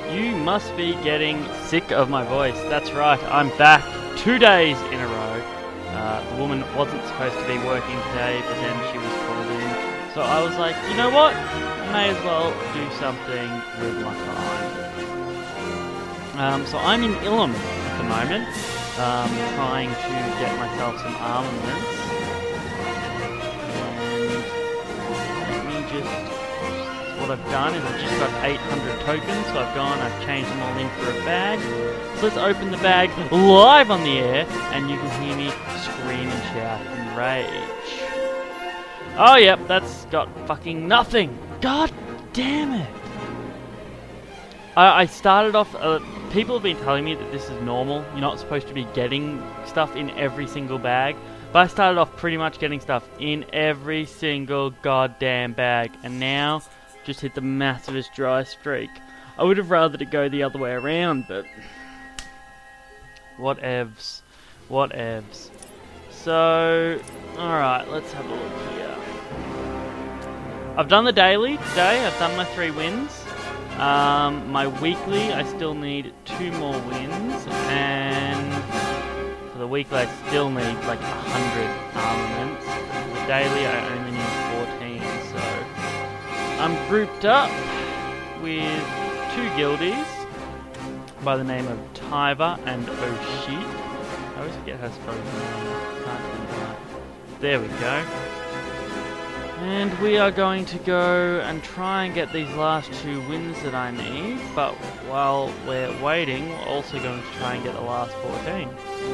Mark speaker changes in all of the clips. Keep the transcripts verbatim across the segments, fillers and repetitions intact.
Speaker 1: You must be getting sick of my voice. That's right, I'm back two days in a row. Uh, the woman wasn't supposed to be working today, but then she was called in. So I was like, you know what? May as well do something with my time. Um, so I'm in Ilum at the moment, um, trying to get myself some armaments. And let me just... What I've done is I've just got eight hundred tokens, so I've gone, I've changed them all in for a bag. So let's open the bag live on the air, and you can hear me scream and shout in rage. Oh yep, that's got fucking nothing. God damn it. I, I started off, uh, people have been telling me that this is normal. You're not supposed to be getting stuff in every single bag. But I started off pretty much getting stuff in every single goddamn bag, and now just hit the massivest dry streak. I would have rather it go the other way around, but whatevs, whatevs. So, alright, let's have a look here. I've done the daily today, I've done my three wins. Um, my weekly, I still need two more wins, and for the weekly I still need like a hundred armaments. The daily I only need fourteen, so I'm grouped up with two guildies by the name of Tyva and Oshit. I always forget how to spell his name. Can't do that. There we go. And we are going to go and try and get these last two wins that I need, but while we're waiting, we're also going to try and get the last fourteen.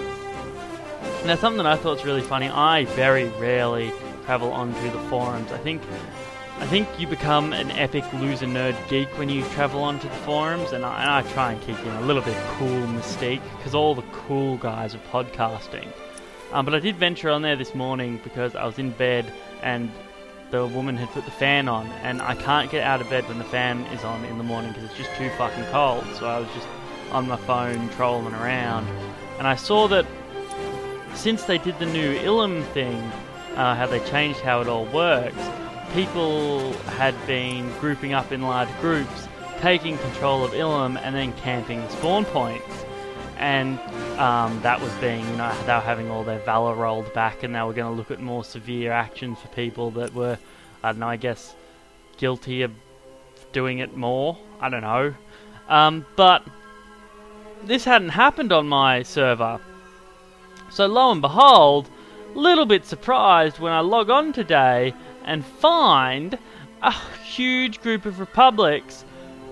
Speaker 1: Now, something that I thought was really funny, I very rarely travel onto the forums. I think I think you become an epic loser nerd geek when you travel onto the forums, and I, and I try and keep in a little bit cool mystique, because all the cool guys are podcasting. Um, but I did venture on there this morning because I was in bed and the woman had put the fan on, and I can't get out of bed when the fan is on in the morning because it's just too fucking cold. So I was just on my phone trolling around, and I saw that since they did the new Ilum thing, uh, how they changed how it all works, people had been grouping up in large groups, taking control of Ilum and then camping the spawn points. And um, that was being, you know, they were having all their valor rolled back, and they were going to look at more severe actions for people that were, I don't know, I guess, guilty of doing it more. I don't know. Um, but this hadn't happened on my server. So lo and behold, little bit surprised when I log on today and find a huge group of Republics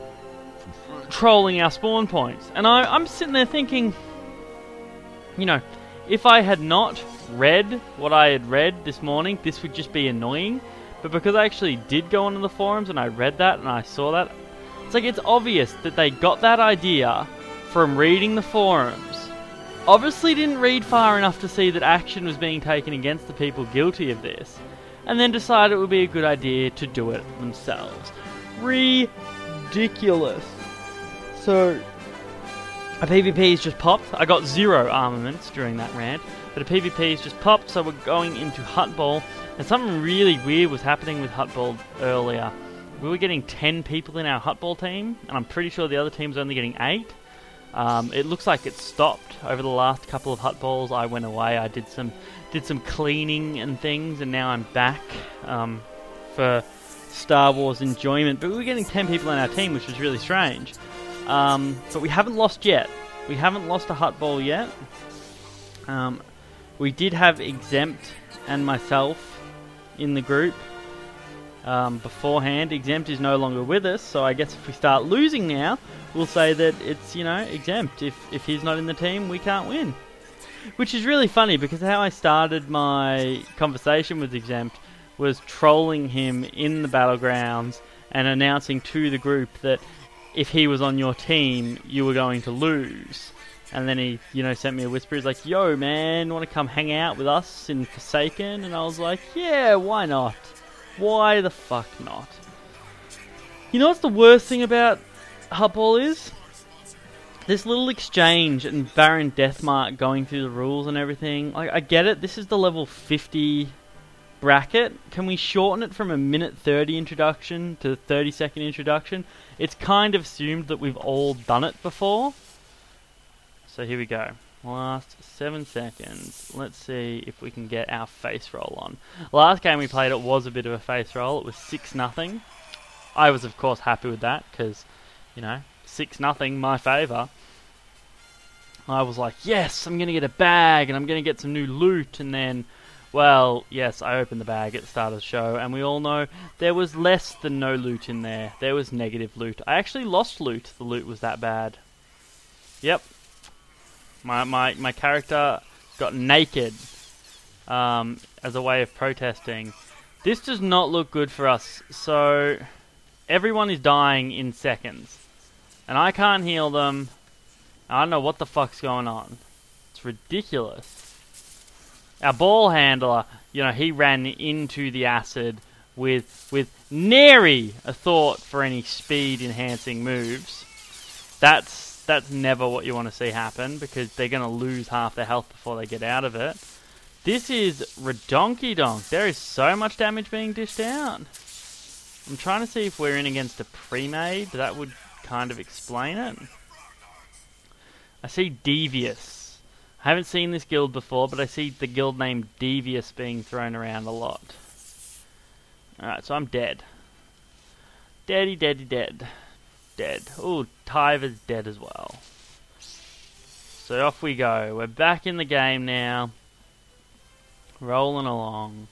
Speaker 1: trolling our spawn points. And I, I'm sitting there thinking, you know, if I had not read what I had read this morning, this would just be annoying. But because I actually did go onto the forums and I read that and I saw that, it's like it's obvious that they got that idea from reading the forums. Obviously didn't read far enough to see that action was being taken against the people guilty of this, and then decided it would be a good idea to do it themselves. Ridiculous. So, a PvP's just popped. I got zero armaments during that rant, but a PvP's just popped, so we're going into Hut Ball, and something really weird was happening with Hut Ball earlier. We were getting ten people in our Hut Ball team, and I'm pretty sure the other team's only getting eight. Um, it looks like it stopped over the last couple of Hut Balls. I went away, I did some did some cleaning and things, and now I'm back um, for Star Wars enjoyment. But we were getting ten people in our team, which was really strange. Um, but we haven't lost yet. We haven't lost a Hut Ball yet. Um, we did have Exempt and myself in the group um, beforehand. Exempt is no longer with us, so I guess if we start losing now, we'll say that it's, you know, Exempt. If, if he's not in the team, we can't win. Which is really funny, because how I started my conversation with Exempt was trolling him in the battlegrounds and announcing to the group that if he was on your team, you were going to lose. And then he, you know, sent me a whisper. He's like, yo, man, want to come hang out with us in Forsaken? And I was like, yeah, why not? Why the fuck not? You know what's the worst thing about Hut Ball is? This little exchange and Baron Deathmark going through the rules and everything. Like, I get it. This is the level fifty bracket, can we shorten it from a minute thirty introduction to thirty second introduction? It's kind of assumed that we've all done it before. So here we go. Last seven seconds. Let's see if we can get our face roll on. Last game we played, it was a bit of a face roll. It was six nothing. I was, of course, happy with that because, you know, six nothing, my favour. I was like, yes, I'm going to get a bag and I'm going to get some new loot. And then, well, yes, I opened the bag at the start of the show and we all know there was less than no loot in there. There was negative loot. I actually lost loot. The loot was that bad. Yep. My my my character got naked um, as a way of protesting. This does not look good for us. So everyone is dying in seconds, and I can't heal them. I don't know what the fuck's going on. It's ridiculous. Our ball handler, you know, he ran into the acid with with nary a thought for any speed enhancing moves. That's That's never what you want to see happen, because they're going to lose half their health before they get out of it. This is redonky-donk. There is so much damage being dished out. I'm trying to see if we're in against a pre-made. That would kind of explain it. I see Devious. I haven't seen this guild before, but I see the guild name Devious being thrown around a lot. Alright, so I'm dead. Deady, deady, dead. Dead. Ooh, Tyver's dead as well. So off we go. We're back in the game now. Rolling along.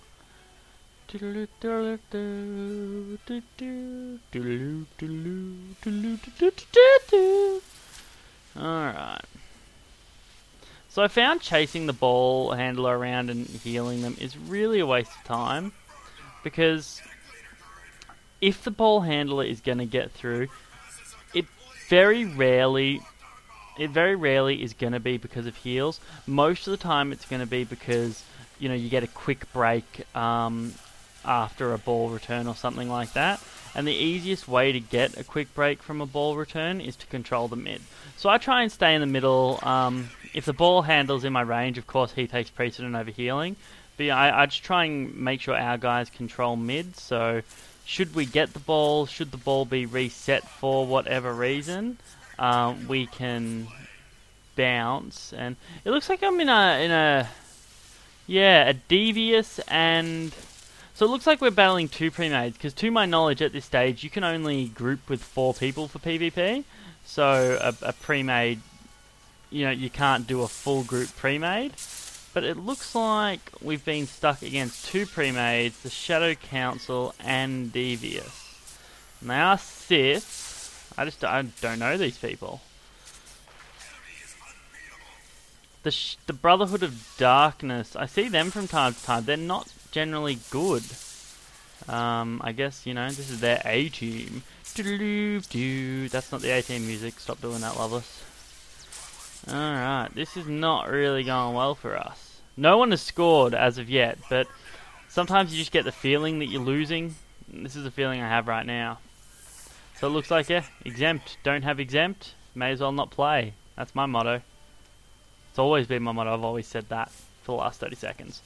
Speaker 1: Alright. So I found chasing the ball handler around and healing them is really a waste of time, because if the ball handler is going to get through, it very rarely it very rarely is going to be because of heals. Most of the time it's going to be because, you know, you get a quick break um, after a ball return or something like that. And the easiest way to get a quick break from a ball return is to control the mid. So I try and stay in the middle. Um, if the ball handler's in my range, of course he takes precedent over healing. But yeah, I, I just try and make sure our guys control mid. So should we get the ball, should the ball be reset for whatever reason, um, we can bounce. And it looks like I'm in a in a yeah a Devious, and so it looks like we're battling two pre-mades, because to my knowledge at this stage you can only group with four people for PvP. So a, a pre-made, you know, you can't do a full group pre-made. But it looks like we've been stuck against two pre-mades, the Shadow Council and Devious. And they are Siths. I just I don't know these people. The sh the Brotherhood of Darkness, I see them from time to time. They're not generally good. Um, I guess, you know, this is their A-team. That's not the A-team music. Stop doing that, Loveless. Alright, this is not really going well for us. No one has scored as of yet, but sometimes you just get the feeling that you're losing. This is the feeling I have right now. So it looks like, yeah, exempt. Don't have exempt, may as well not play. That's my motto. It's always been my motto. I've always said that for the last thirty seconds.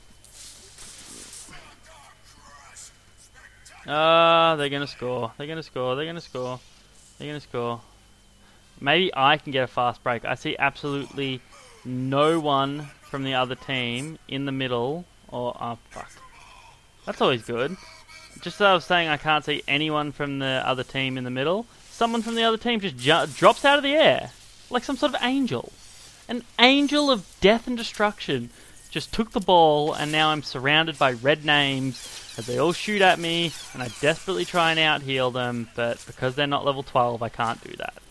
Speaker 1: Ah, uh, they're going to score. They're going to score. They're going to score. They're going to score. Maybe I can get a fast break. I see absolutely no one from the other team in the middle. Or, oh, fuck. That's always good. Just as I was saying, I can't see anyone from the other team in the middle. Someone from the other team just ju drops out of the air. Like some sort of angel. An angel of death and destruction. Just took the ball, and now I'm surrounded by red names as they all shoot at me, and I desperately try and out-heal them, but because they're not level twelve, I can't do that.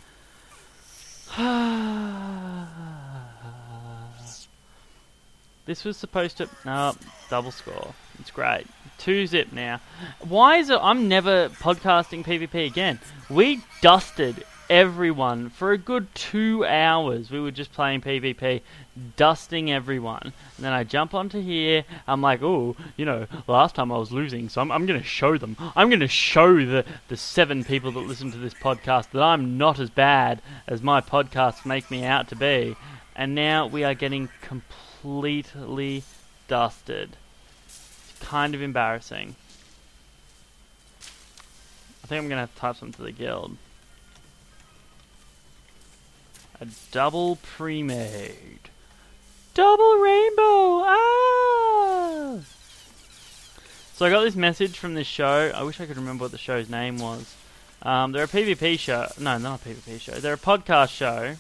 Speaker 1: This was supposed to... No, double score. It's great. Two zip now. Why is it... I'm never podcasting PvP again. We dusted everyone for a good two hours. We were just playing PvP, dusting everyone. And then I jump onto here. I'm like, oh, you know, last time I was losing, so I'm, I'm going to show them. I'm going to show the, the seven people that listen to this podcast that I'm not as bad as my podcasts make me out to be. And now we are getting completely dusted. kind of embarrassing. I think I'm going to have to type something to the guild. A double pre-made. Double rainbow! Ah! So I got this message from this show. I wish I could remember what the show's name was. Um, they're a PvP show. No, not a PvP show. They're a podcast show.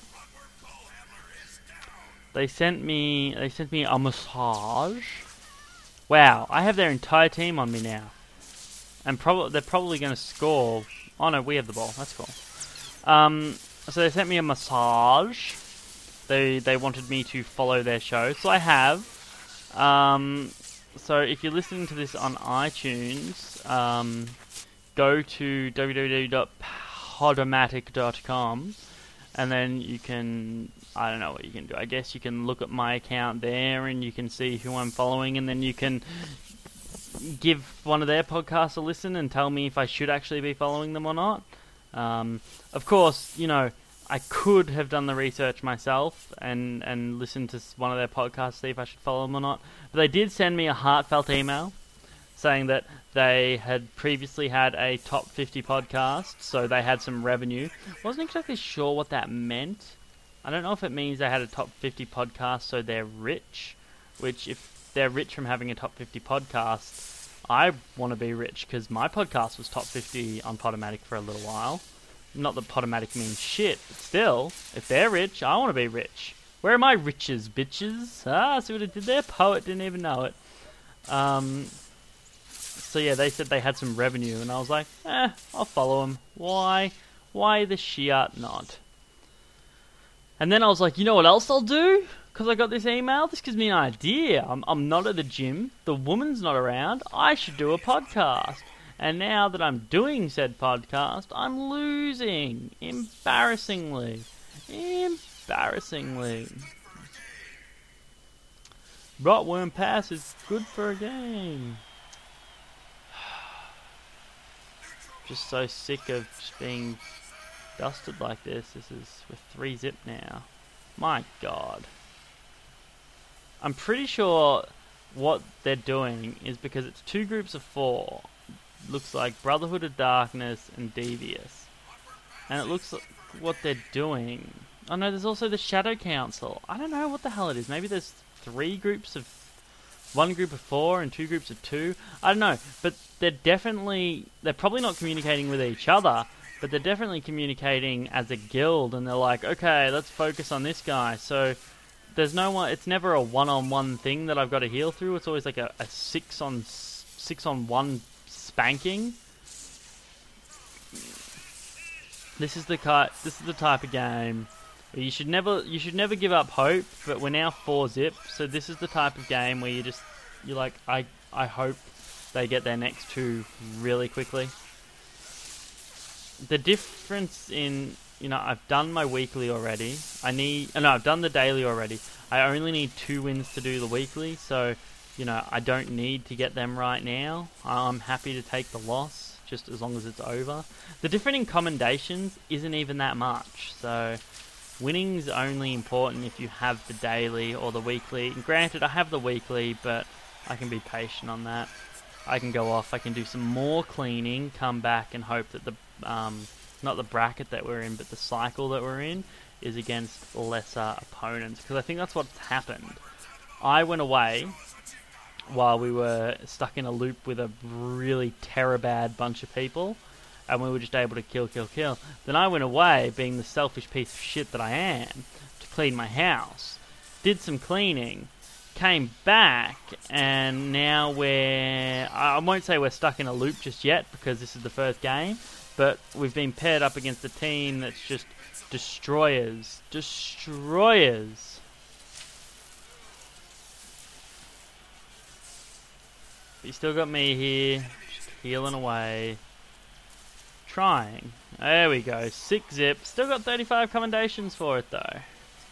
Speaker 1: They sent me. They sent me a massage. Wow, I have their entire team on me now, and probably they're probably going to score. Oh no, we have the ball. That's cool. Um, so they sent me a massage. They they wanted me to follow their show, so I have. Um, so if you're listening to this on iTunes, um, go to w w w dot podomatic dot com, and then you can. I don't know what you can do. I guess you can look at my account there, and you can see who I'm following, and then you can give one of their podcasts a listen and tell me if I should actually be following them or not. Um, of course, you know, I could have done the research myself and, and listened to one of their podcasts, see if I should follow them or not. But they did send me a heartfelt email saying that they had previously had a top fifty podcast, so they had some revenue. Wasn't exactly sure what that meant. I don't know if it means they had a top fifty podcast, so they're rich. Which, if they're rich from having a top fifty podcast, I want to be rich, because my podcast was top fifty on Podomatic for a little while. Not that Podomatic means shit, but still, if they're rich, I want to be rich. Where are my riches, bitches? Ah, see what I did there? Poet didn't even know it. Um, so yeah, they said they had some revenue, and I was like, eh, I'll follow them. Why? Why the shit not? And then I was like, you know what else I'll do? Because I got this email, this gives me an idea. I'm, I'm not at the gym, the woman's not around, I should do a podcast. And now that I'm doing said podcast, I'm losing. Embarrassingly. Embarrassingly. Rotworm Pass is good for a game. Just so sick of just being dusted like this. This is with three zip now. My god. I'm pretty sure what they're doing is because it's two groups of four. Looks like Brotherhood of Darkness and Devious. And it looks like what they're doing. Oh no, there's also the Shadow Council. I don't know what the hell it is. Maybe there's three groups of... One group of four and two groups of two. I don't know. But they're definitely... They're probably not communicating with each other. But they're definitely communicating as a guild, and they're like, okay, let's focus on this guy. So there's no one. It's never a one-on-one thing that I've got to heal through. It's always like a, a six on six on one spanking. This is the ki- This is the type of game where you should never you should never give up hope. But we're now four zip, so this is the type of game where you just you're like, I I hope they get their next two really quickly. The difference in, you know, I've done my weekly already. I need, no, I've done the daily already. I only need two wins to do the weekly, so, you know, I don't need to get them right now. I'm happy to take the loss, just as long as it's over. The difference in commendations isn't even that much, so winning's only important if you have the daily or the weekly. And granted, I have the weekly, but I can be patient on that. I can go off, I can do some more cleaning, come back and hope that the Um, not the bracket that we're in, but the cycle that we're in is against lesser opponents. Because I think that's what's happened. I went away while we were stuck in a loop with a really terror-bad bunch of people, and we were just able to kill, kill, kill. Then I went away, being the selfish piece of shit that I am, to clean my house. Did some cleaning, came back, and now we're... I won't say we're stuck in a loop just yet, because this is the first game. But we've been paired up against a team that's just destroyers. Destroyers. But you still got me here, just healing away. Trying. There we go. Six zip. Still got thirty-five commendations for it though.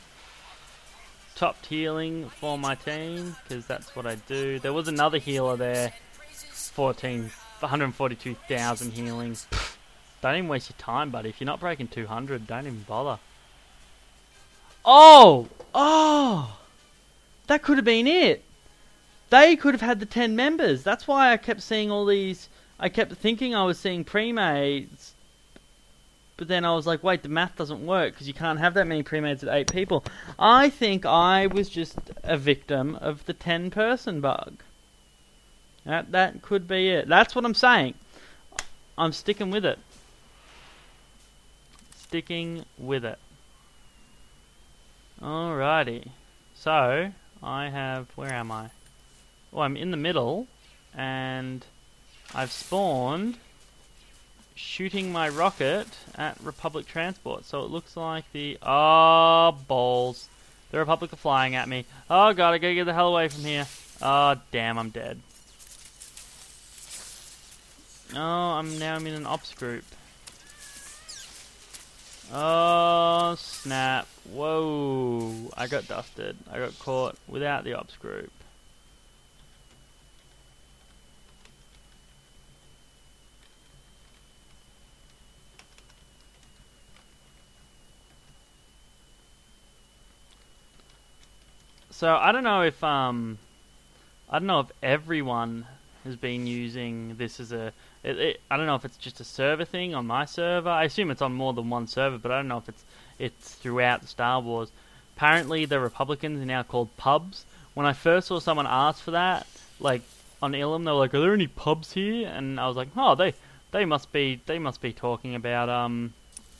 Speaker 1: Top healing for my team, because that's what I do. There was another healer there. fourteen, one hundred forty-two thousand healing. Don't even waste your time, buddy. If you're not breaking two hundred, don't even bother. Oh! Oh! That could have been it! They could have had the ten members. That's why I kept seeing all these... I kept thinking I was seeing pre-mates. But then I was like, wait, the math doesn't work because you can't have that many pre-mates at eight people. I think I was just a victim of the ten-person bug. That, that could be it. That's what I'm saying. I'm sticking with it. Sticking with it. Alrighty. So, I have... Where am I? Oh, I'm in the middle. And I've spawned shooting my rocket at Republic Transport. So it looks like the... Oh, balls. The Republic are flying at me. Oh god, I gotta get the hell away from here. Oh, damn, I'm dead. Oh, I'm now I'm in an ops group. Oh, snap. Whoa. I got dusted. I got caught without the ops group. So, I don't know if, um... I don't know if everyone has been using this as a... It, it, I don't know if it's just a server thing on my server. I assume it's on more than one server, but I don't know if it's it's throughout Star Wars. Apparently, the Republicans are now called pubs. When I first saw someone ask for that, like on Ilum, they were like, "Are there any pubs here?" And I was like, "Oh, they they must be they must be talking about um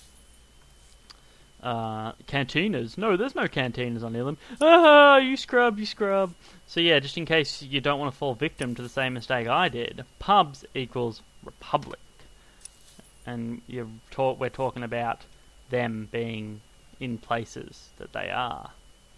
Speaker 1: uh cantinas." No, there's no cantinas on Ilum. Ah, you scrub, you scrub. So yeah, just in case you don't want to fall victim to the same mistake I did, pubs equals Republic, and you're talk, we're talking about them being in places that they are.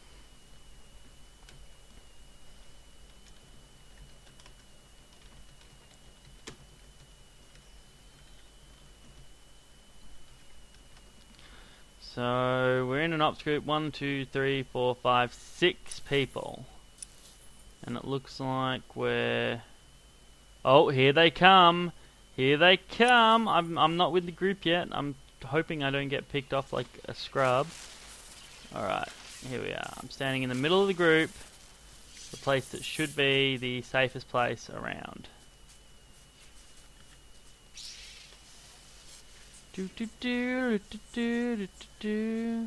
Speaker 1: So we're in an ops group, one, two, three, four, five, six people. And it looks like we're... Oh, here they come! Here they come! I'm I'm not with the group yet. I'm hoping I don't get picked off like a scrub. Alright, here we are. I'm standing in the middle of the group. The place that should be the safest place around. Do do do do do do do.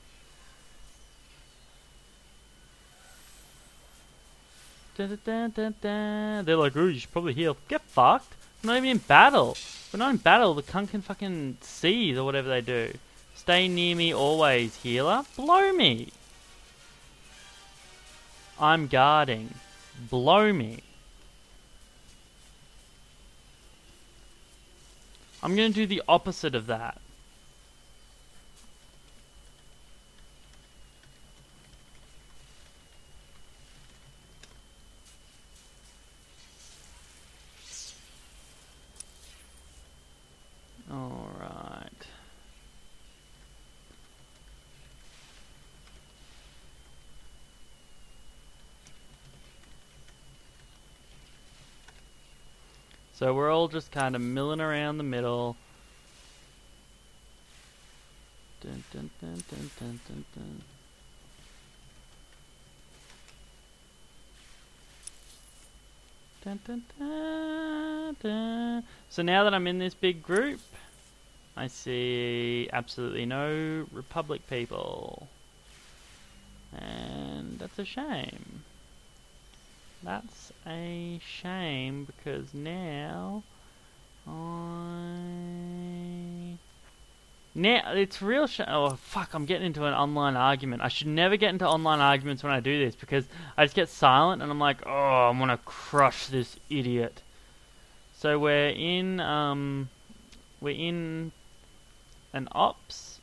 Speaker 1: Da, da, da, da, da. They're like, oh, you should probably heal. Get fucked. We're not even in battle. We're not in battle. The cunt can fucking seize or whatever they do. Stay near me always, healer. Blow me. I'm guarding. Blow me. I'm going to do the opposite of that. Alright. So we're all just kind of milling around the middle. Dun, dun, dun, dun, dun, dun, dun. Dun, dun, dun, dun. So now that I'm in this big group, I see absolutely no Republic people. And that's a shame. That's a shame because now I... Now, it's real sh- oh fuck, I'm getting into an online argument. I should never get into online arguments when I do this because I just get silent and I'm like, oh, I'm gonna crush this idiot. So we're in, um, we're in an ops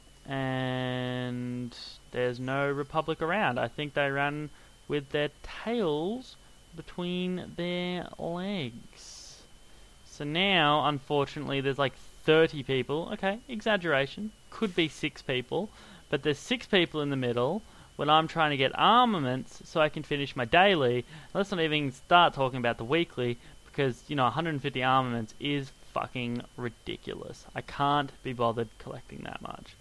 Speaker 1: and there's no Republic around. I think they ran with their tails between their legs. So now, unfortunately, there's like thirty people. Okay, exaggeration. Could be six people. But there's six people in the middle when I'm trying to get armaments so I can finish my daily. Let's not even start talking about the weekly because, you know, one hundred fifty armaments is fucking ridiculous. I can't be bothered collecting that much.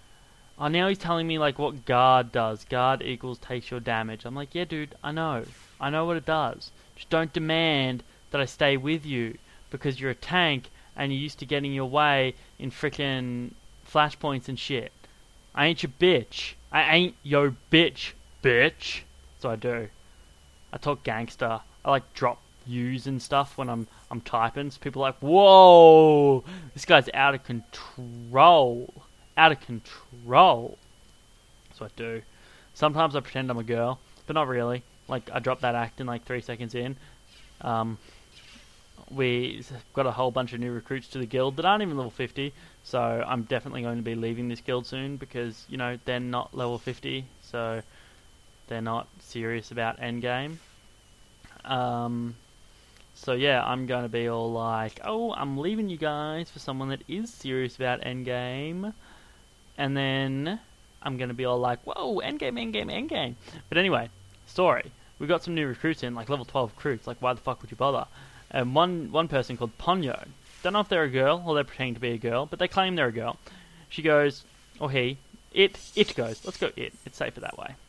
Speaker 1: Oh, now he's telling me like what guard does. Guard equals takes your damage. I'm like, yeah, dude, I know. I know what it does. Just don't demand that I stay with you because you're a tank and you're used to getting your way in frickin' flashpoints and shit. I ain't your bitch. I ain't your bitch, bitch. So I do. I talk gangster. I like drop U's and stuff when I'm I'm typing. So people are like, whoa, this guy's out of control. Out of control. So I do. Sometimes I pretend I'm a girl, but not really. Like, I drop that act in like three seconds in. Um, we've got a whole bunch of new recruits to the guild that aren't even level fifty, so I'm definitely going to be leaving this guild soon because, you know, they're not level fifty, so they're not serious about endgame. Um, so yeah, I'm going to be all like, oh, I'm leaving you guys for someone that is serious about endgame, and then I'm going to be all like, whoa, endgame, endgame, endgame. But anyway, story. We got some new recruits in, like level twelve recruits. Like, why the fuck would you bother? And one one person called Ponyo. Don't know if they're a girl or they're pretending to be a girl, but they claim they're a girl. She goes, or he, it, it goes. Let's go it. It's safer that way.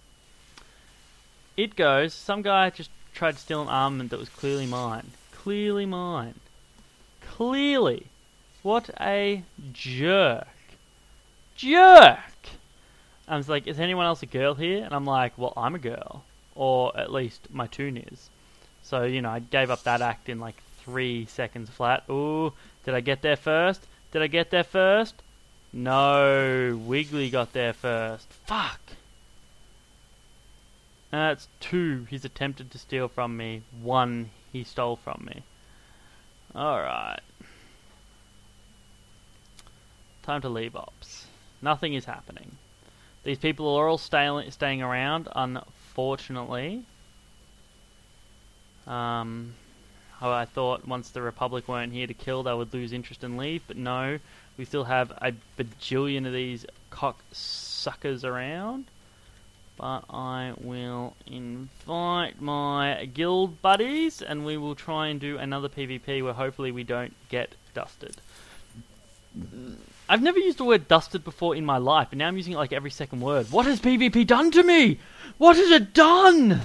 Speaker 1: It goes, some guy just tried to steal an armament that was clearly mine. Clearly mine. Clearly. What a jerk. Jerk! I was like, is anyone else a girl here? And I'm like, well, I'm a girl. Or at least my tune is. So, you know, I gave up that act in like three seconds flat. Ooh, did I get there first? Did I get there first? No, Wiggly got there first. Fuck! That's two he's attempted to steal from me. One he stole from me. Alright. Time to leave ops. Nothing is happening. These people are all stay staying around, unfortunately. Um, I thought once the Republic weren't here to kill, they would lose interest and leave, but no. We still have a bajillion of these cocksuckers around. But I will invite my guild buddies, and we will try and do another PvP where hopefully we don't get dusted. I've never used the word dusted before in my life, and now I'm using it like every second word. What has PvP done to me? What has it done?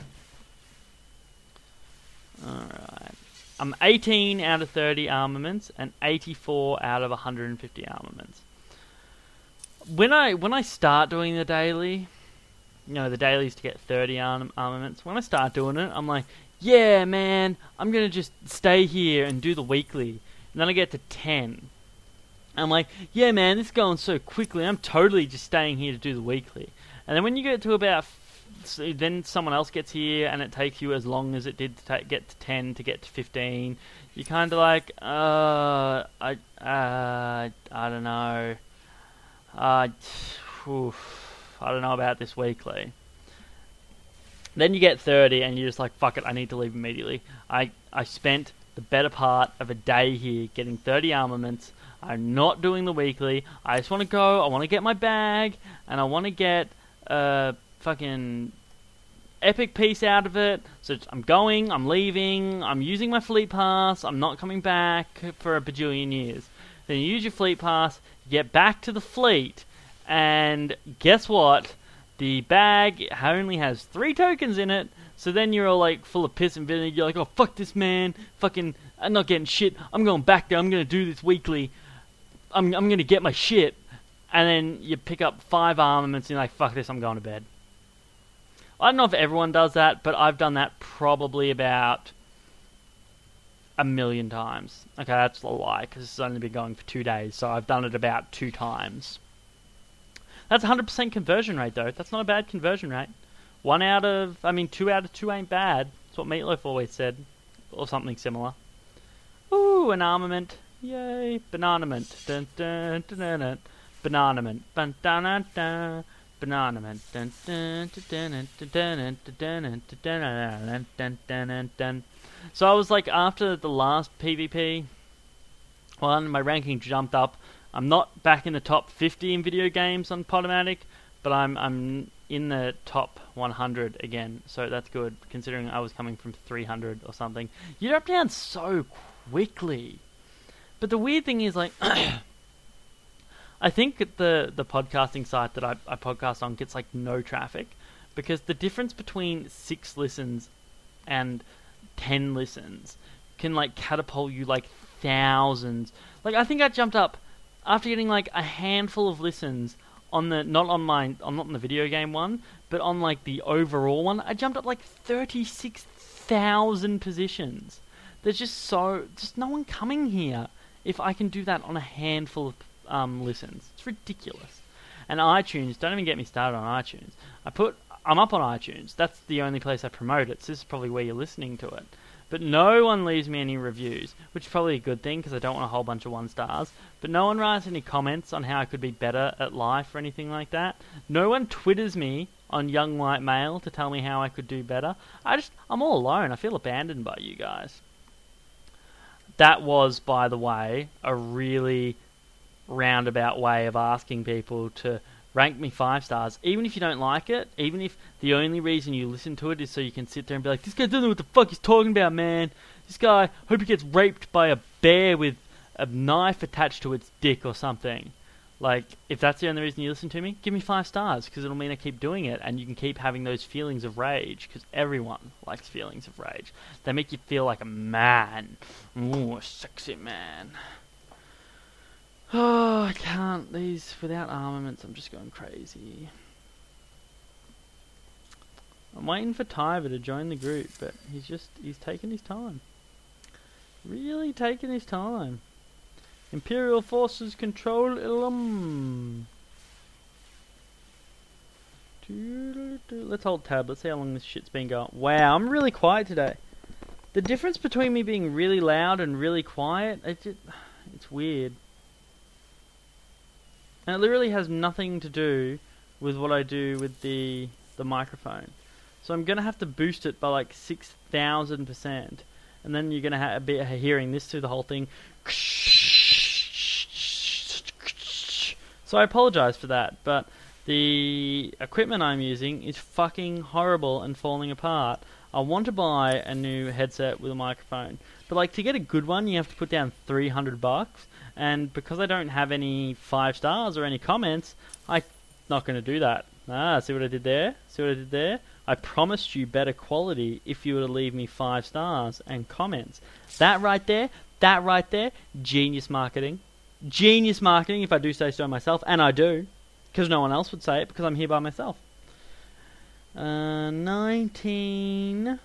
Speaker 1: Alright. I'm eighteen out of thirty armaments, and eighty-four out of one hundred fifty armaments. When I when I start doing the daily, you know, the daily is to get thirty arm armaments. When I start doing it, I'm like, yeah, man, I'm going to just stay here and do the weekly. And then I get to ten. I'm like, yeah, man, this is going so quickly. I'm totally just staying here to do the weekly. And then when you get to about, so then someone else gets here, and it takes you as long as it did to ta get to ten to get to fifteen. You're kind of like, uh, I, uh, I don't know. Uh, oof, I don't know about this weekly. Then you get thirty, and you're just like, fuck it, I need to leave immediately. I, I spent the better part of a day here getting thirty armaments. I'm not doing the weekly. I just want to go, I want to get my bag, and I want to get a fucking epic piece out of it. So I'm going, I'm leaving, I'm using my fleet pass, I'm not coming back for a bajillion years. Then you use your fleet pass, get back to the fleet, and guess what? The bag only has three tokens in it, so then you're all like full of piss and vinegar. You're like, oh, fuck this, man. Fucking, I'm not getting shit. I'm going back there. I'm going to do this weekly. I'm I'm going to get my shit. And then you pick up five armaments and you're like, fuck this, I'm going to bed. I don't know if everyone does that, but I've done that probably about a million times. Okay, that's a lie, because it's only been going for two days, so I've done it about two times. That's one hundred percent conversion rate, though. That's not a bad conversion rate. One out of, I mean, two out of two ain't bad. That's what Meatloaf always said. Or something similar. Ooh, an armament. Yay. Bananament. Dun dun dun dun dun. Bananament. Dun dun dun dun. Bananament. Dun dun dun dun dun dun dun dun dun dun. So I was like, after the last PvP one, my ranking jumped up. I'm not back in the top fifty in video games on Podomatic, but I'm I'm in the top one hundred again, so that's good, considering I was coming from three hundred or something. You drop down so quickly. But the weird thing is, like, I think the the podcasting site that I, I podcast on gets, like, no traffic, because the difference between six listens and ten listens can like catapult you like thousands. Like I think I jumped up after getting like a handful of listens on the not on my I'm not on the video game one, but on like the overall one. I jumped up like thirty-six thousand positions. There's just so just no one coming here if I can do that on a handful of um, listens. It's ridiculous. And iTunes, don't even get me started on iTunes. I put I'm up on iTunes. That's the only place I promote it. So this is probably where you're listening to it. But no one leaves me any reviews, which is probably a good thing because I don't want a whole bunch of one stars. But no one writes any comments on how I could be better at life or anything like that. No one twitters me on Young White Male to tell me how I could do better. I just, I'm all alone. I feel abandoned by you guys. That was, by the way, a really roundabout way of asking people to rank me five stars, even if you don't like it, even if the only reason you listen to it is so you can sit there and be like, this guy doesn't know what the fuck he's talking about, man. This guy, hope he gets raped by a bear with a knife attached to its dick or something. Like, if that's the only reason you listen to me, give me five stars, because it'll mean I keep doing it, and you can keep having those feelings of rage, because everyone likes feelings of rage. They make you feel like a man. Ooh, a sexy man. Oh, I can't. These, without armaments, I'm just going crazy. I'm waiting for Tyver to join the group, but he's just, he's taking his time. Really taking his time. Imperial forces control Ilum. Let's hold tab. Let's see how long this shit's been going. Wow, I'm really quiet today. The difference between me being really loud and really quiet, it just, it's weird. And it literally has nothing to do with what I do with the the microphone. So I'm gonna have to boost it by like six thousand percent, and then you're gonna ha be hearing this through the whole thing. So I apologize for that, but the equipment I'm using is fucking horrible and falling apart. I want to buy a new headset with a microphone, but like to get a good one, you have to put down three hundred bucks. And because I don't have any five stars or any comments, I'm not going to do that. Ah, see what I did there? See what I did there? I promised you better quality if you were to leave me five stars and comments. That right there, that right there, genius marketing. Genius marketing, if I do say so myself, and I do, because no one else would say it, because I'm here by myself. Uh, nineteen...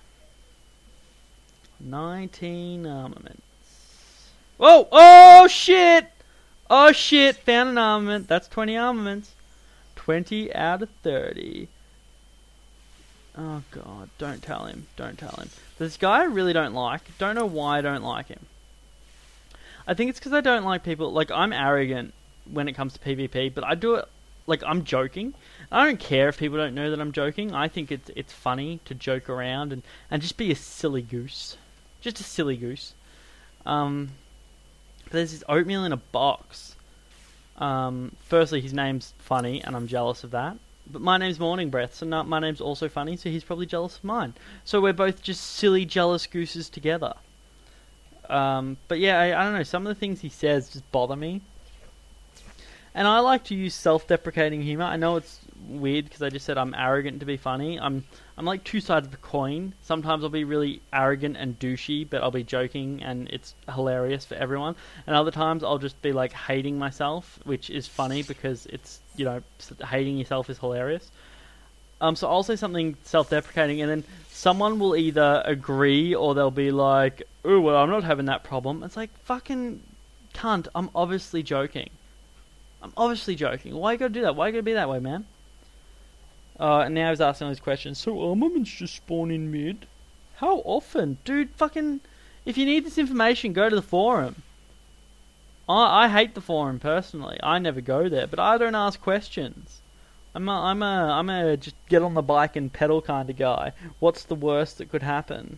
Speaker 1: nineteen armaments. Whoa! Oh shit! Oh shit! Found an armament. That's twenty armaments. twenty out of thirty. Oh god, don't tell him. Don't tell him. This guy I really don't like. Don't know why I don't like him. I think it's because I don't like people... Like, I'm arrogant when it comes to PvP, but I do it... Like, I'm joking. I don't care if people don't know that I'm joking. I think it's it's funny to joke around and, and just be a silly goose. Just a silly goose. Um... There's this oatmeal in a box. Um, firstly, his name's funny, and I'm jealous of that. But my name's Morning Breath, so not, my name's also funny, so he's probably jealous of mine. So we're both just silly, jealous gooses together. Um, but yeah, I, I don't know, some of the things he says just bother me. And I like to use self-deprecating humor. I know it's weird because I just said I'm arrogant to be funny. I'm I'm like two sides of a coin. Sometimes I'll be really arrogant and douchey, but I'll be joking and it's hilarious for everyone. And other times I'll just be like hating myself, which is funny because it's, you know, hating yourself is hilarious. Um, so I'll say something self-deprecating and then someone will either agree or they'll be like, oh, well, I'm not having that problem. It's like, fucking cunt, I'm obviously joking. I'm obviously joking. Why you gotta do that? Why you gotta be that way, man? Uh, and now he's asking all these questions. So armaments just spawn in mid? How often? Dude, fucking... If you need this information, go to the forum. I, I hate the forum, personally. I never go there, but I don't ask questions. I'm a, I'm a, I'm a just get on the bike and pedal kind of guy. What's the worst that could happen?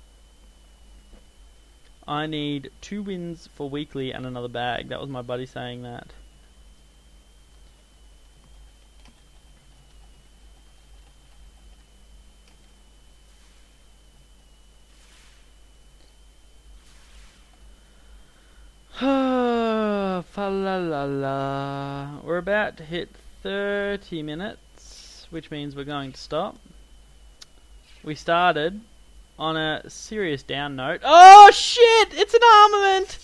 Speaker 1: I need two wins for weekly and another bag. That was my buddy saying that. Fa la la la. We're about to hit thirty minutes, which means we're going to stop. We started on a serious down note. Oh shit! It's an armament!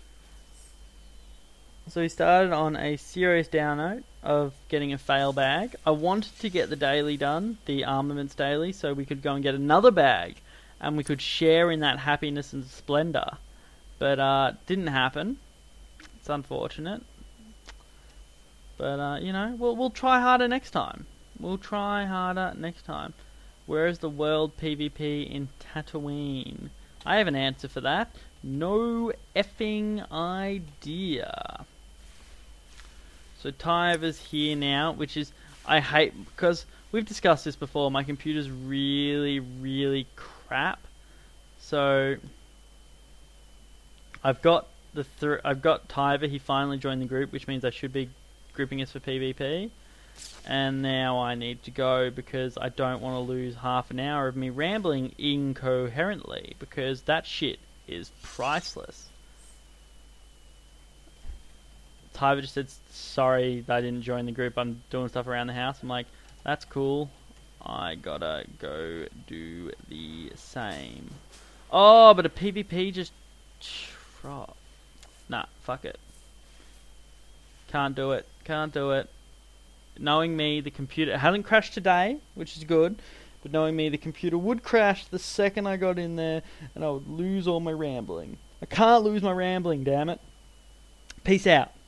Speaker 1: So we started on a serious down note of getting a fail bag. I wanted to get the daily done, the armaments daily, so we could go and get another bag. And we could share in that happiness and splendor. But uh didn't happen. It's unfortunate. But uh, you know, we'll we'll try harder next time. We'll try harder next time. Where is the world PvP in Tatooine? I have an answer for that. No effing idea. So Tyver's here now, which is, I hate, because we've discussed this before, my computer's really, really crap. So I've got the th I've got Tyver, he finally joined the group, which means I should be grouping us for PvP. And now I need to go because I don't want to lose half an hour of me rambling incoherently, because that shit is priceless. Tyver just said, sorry that I didn't join the group, I'm doing stuff around the house. I'm like, that's cool. I gotta go do the same. Oh, but a PvP just... Oh. Nah, fuck it. Can't do it. Can't do it. Knowing me, the computer... It hasn't crashed today, which is good. But knowing me, the computer would crash the second I got in there, and I would lose all my rambling. I can't lose my rambling, damn it. Peace out.